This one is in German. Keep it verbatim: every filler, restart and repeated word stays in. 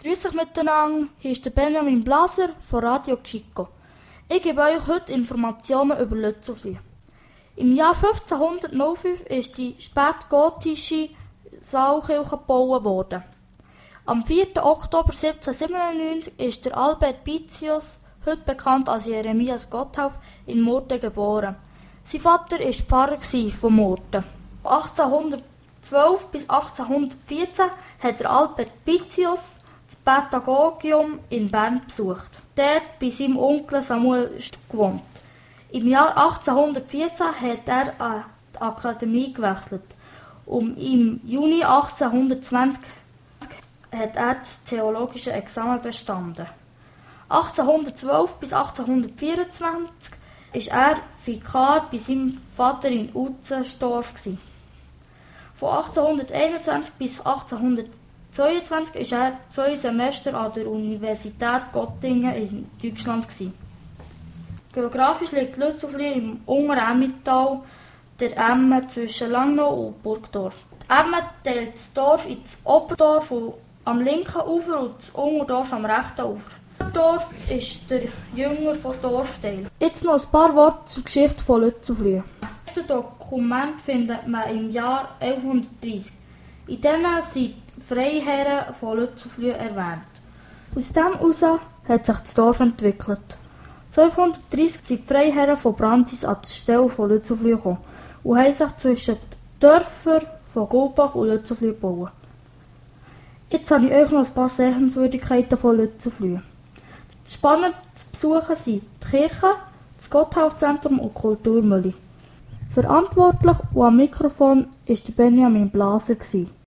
Grüß euch miteinander, hier ist der Benjamin Blaser von Radio Chico. Ich gebe euch heute Informationen über Lützelflüh. Im Jahr fünfzehnhundertfünf ist die spätgotische Saalkirche gebaut worden. Am vierten Oktober siebzehnhundertsiebenundneunzig ist der Albert Pizzius, heute bekannt als Jeremias Gotthelf, in Murten geboren. Sein Vater war Pfarrer von Murten. achtzehnhundertzwölf bis achtzehnhundertvierzehn hat der Albert Pizzius das Pädagogium in Bern besucht. Dort bei seinem Onkel Samuel gewohnt. Im Jahr achtzehnhundertvierzehn hat er an die Akademie gewechselt und im Juni achtzehnhundertzwanzig hat er das theologische Examen bestanden. achtzehnhundertzwölf bis achtzehnhundertvierundzwanzig war er Vikar bei seinem Vater in Utzenstorf. Von achtzehnhunderteinundzwanzig bis achtzehnhundertzweiundzwanzig war er zwei Semester an der Universität Göttingen in Deutschland. Geografisch liegt Lützelflüh im Unteremmental der Emme zwischen Langnau und Burgdorf. Die Emme teilt das Dorf in das Oberdorf am linken Ufer und das Unterdorf am rechten Ufer. Das Dorf ist der jüngere Dorfteil. Jetzt noch ein paar Worte zur Geschichte von Lützelflüh. Das Dokument findet man im Jahr elfhundertdreissig. In denen sind die Freiherren von Lützelflüh erwähnt. Aus dem heraus hat sich das Dorf entwickelt. zwölfhundertdreissig sind die Freiherren von Brandis an die Stelle von Lützelflüh gekommen und haben sich zwischen den Dörfern von Gulbach und Lützelflüh gebaut. Jetzt habe ich euch noch ein paar Sehenswürdigkeiten von Lützelflüh. Spannend zu besuchen sind die Kirche, das Gotthelf-Zentrum und die Kulturmühle. Verantwortlich und am Mikrofon war Benjamin Blaser.